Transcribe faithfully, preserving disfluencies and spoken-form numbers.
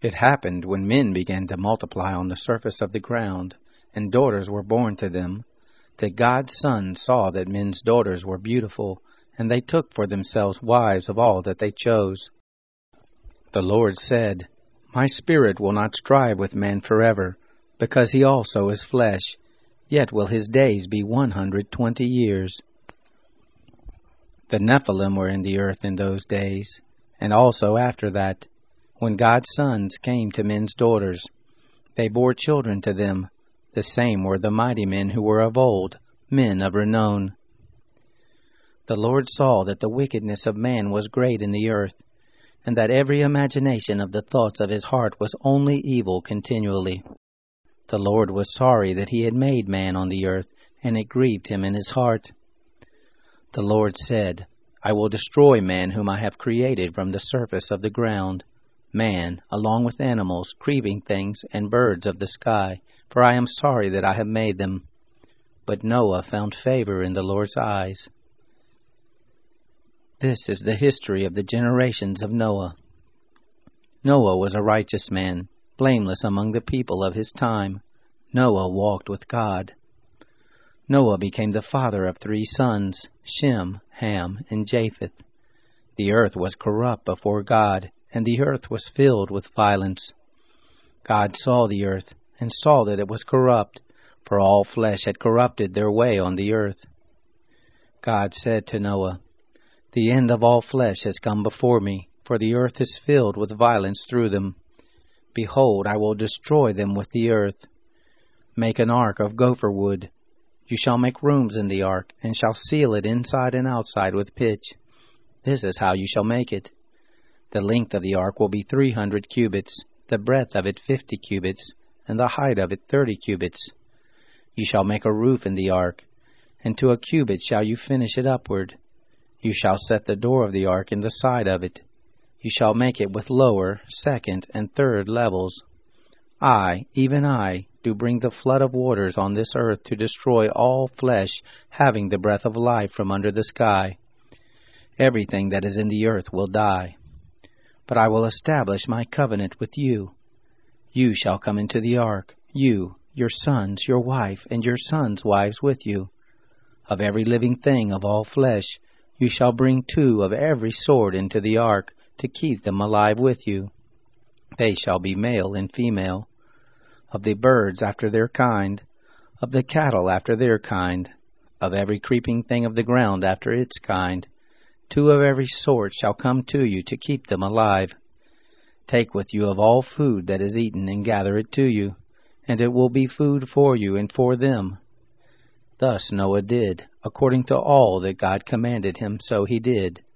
It happened when men began to multiply on the surface of the ground, and daughters were born to them, that God's sons saw that men's daughters were beautiful, and they took for themselves wives of all that they chose. The Lord said, My spirit will not strive with man forever, because he also is flesh, yet will his days be one hundred twenty years. The Nephilim were in the earth in those days, and also after that, when God's sons came to men's daughters. They bore children to them. The same were the mighty men who were of old, men of renown. The Lord saw that the wickedness of man was great in the earth, and that every imagination of the thoughts of his heart was only evil continually. The Lord was sorry that he had made man on the earth, and it grieved him in his heart. The Lord said, I will destroy man whom I have created from the surface of the ground, man, along with animals, creeping things, and birds of the sky, for I am sorry that I have made them. But Noah found favor in the Lord's eyes. This is the history of the generations of Noah. Noah was a righteous man, blameless among the people of his time. Noah walked with God. Noah became the father of three sons, Shem, Ham, and Japheth. The earth was corrupt before God, and the earth was filled with violence. God saw the earth, and saw that it was corrupt, for all flesh had corrupted their way on the earth. God said to Noah, The end of all flesh has come before me, for the earth is filled with violence through them. Behold, I will destroy them with the earth. Make an ark of gopher wood. You shall make rooms in the ark, and shall seal it inside and outside with pitch. This is how you shall make it. The length of the ark will be three hundred cubits, the breadth of it fifty cubits, and the height of it thirty cubits. You shall make a roof in the ark, and to a cubit shall you finish it upward. You shall set the door of the ark in the side of it. You shall make it with lower, second, and third levels. I, even I, do bring the flood of waters on this earth to destroy all flesh having the breath of life from under the sky. Everything that is in the earth will die. But I will establish my covenant with you. You shall come into the ark, you, your sons, your wife, and your sons' wives with you. Of every living thing of all flesh, you shall bring two of every sort into the ark, to keep them alive with you. They shall be male and female. Of the birds after their kind, of the cattle after their kind, of every creeping thing of the ground after its kind, two of every sort shall come to you to keep them alive. Take with you of all food that is eaten, and gather it to you, and it will be food for you and for them. Thus Noah did, according to all that God commanded him, so he did.